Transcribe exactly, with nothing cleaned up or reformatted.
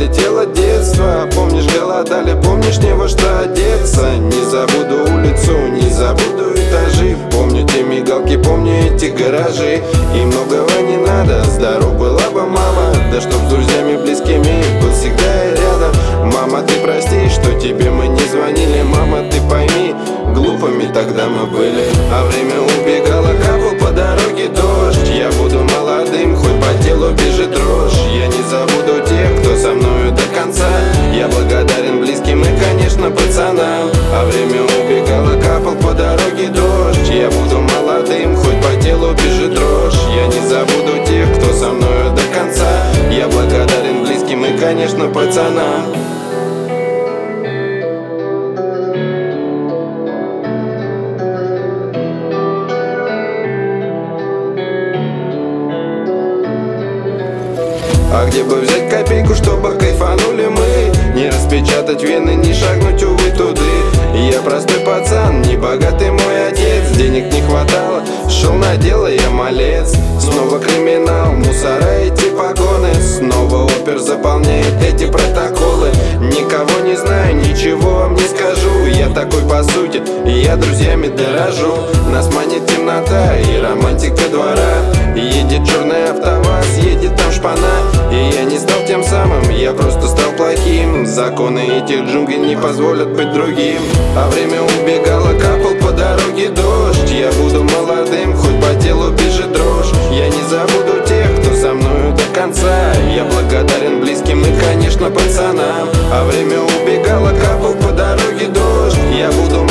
отлетело детство. Помнишь, голодали, помнишь, не во что одеться. Не забуду улицу, не забуду этажи. Помню те мигалки, помню эти гаражи. И многого не надо, здоров была бы мама. Да чтоб с друзьями близкими был всегда рядом. Мама, ты прости, что тебе мы не звонили. Мама, ты пойми, глупыми тогда мы были. А время убегало, капал по дороге дождь. Я буду молодым, хоть по телу бежит дрожь. Я не забуду тех, кто со мною до конца. Я благодарен близким и, конечно, пацанам. А время убегало, капал по дороге дождь. Я буду молодым, хоть по телу бежит дрожь. Я не забуду тех, кто со мною до конца. Я благодарен близким и, конечно, пацанам. А где бы взять копейку, чтобы кайфанули мы? Не распечатать вены, не шагнуть, увы, туды. Я простой пацан, не богатый мой отец. Денег не хватало, шел на дело, я малец. Снова криминал, мусора эти погоны. Снова опер заполняет эти протоколы. Никого не знаю, ничего вам не скажу. Я такой по сути, и я друзьями дорожу. Нас манит темнота и романтика двора. Едет черный АвтоВАЗ, едет там шпана. И я не стал тем самым, я просто стал плохим. Законы этих джунглей не позволят быть другим. А время убегало, капал по дороге дождь. Я буду молодым, хоть по телу бежит дрожь. Я не забуду тех, кто со мною до конца. Я благодарен близким и, конечно, пацанам. А время убегало, капал по дороге дождь. Я буду